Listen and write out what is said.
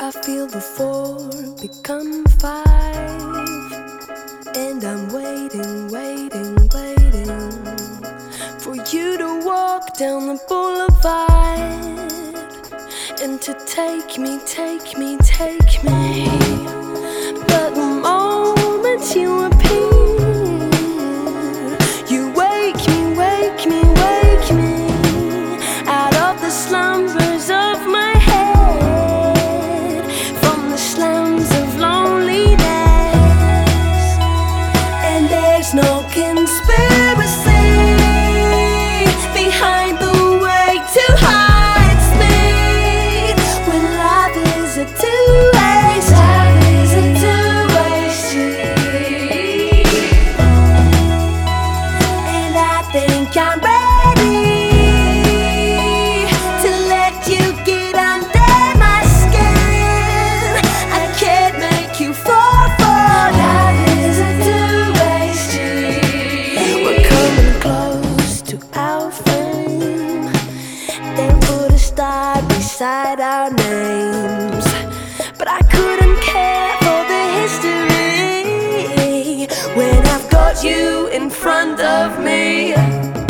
I feel the 4 become 5, and I'm waiting, waiting, waiting for you to walk down the boulevard and to take me, take me, take me. But the moment you appear, you wake me, wake me, wake me out of the slumbers of my head, from the slums of loneliness. And there's no conspiracy behind the way to hide me, when life is a two-way street. And I think I'm ready to let you get under my skin. I can't make you fall for life is a two-way street. We're coming close to our fame. They put a star beside our names, but I couldn't care for the history when I've got you in front of me.